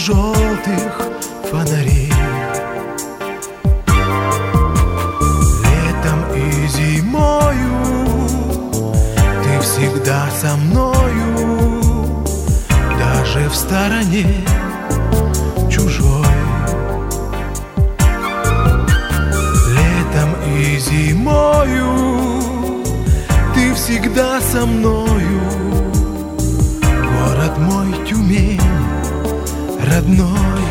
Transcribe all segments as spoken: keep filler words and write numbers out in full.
желтых фонарей. Летом и зимою ты всегда со мною, даже в стороне чужой. Летом и зимою ты всегда со мною. Город мой Тюмень, родной.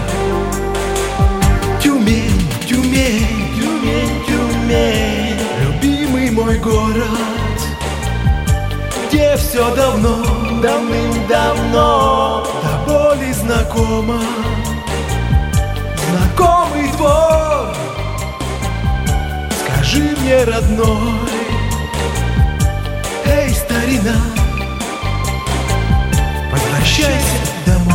Тюмень, Тюмень, Тюмень, Тюмень, любимый мой город, где все давно, давным-давно до боли знакомо. Знакомый двор, скажи мне, родной, эй, старина, возвращайся домой.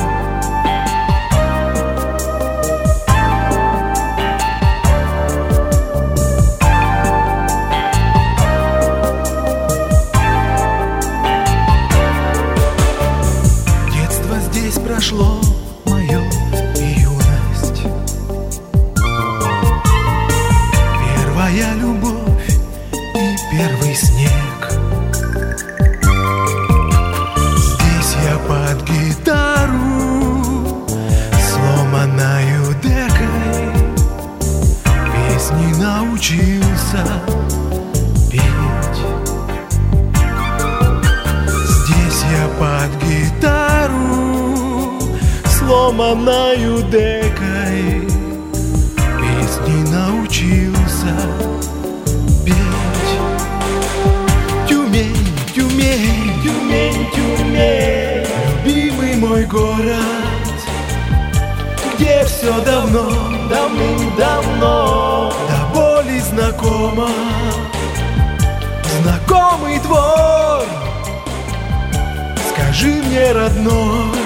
Детство здесь прошло мое и юность, первая любовь и первый снег. Под гитару, сломанную декой, песни научился петь. Здесь я под гитару, сломанную декой, песни научился петь. Тюмень, Тюмень, Тюмень, Тюмень, любимый мой город, где все давно, давным-давно до боли знакомо. Знакомый двор, скажи мне, родной,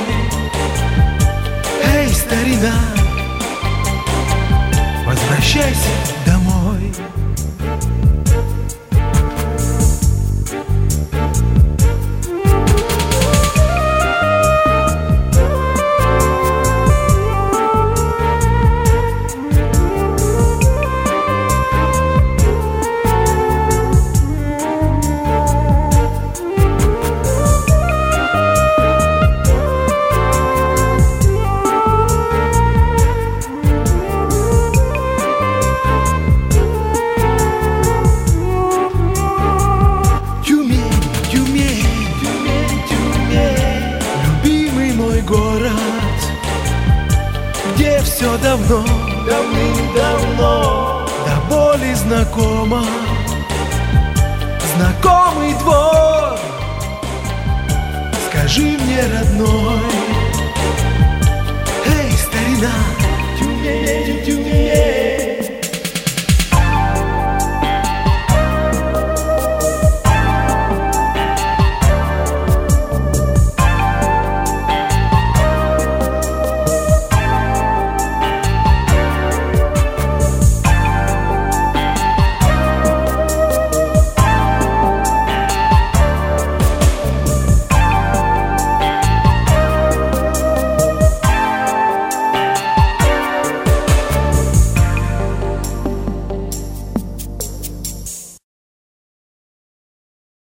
эй, старина, возвращайся домой. Город, где все давно, давным-давно до боли знакомо. Знакомый двор, скажи мне, родной, эй, старина,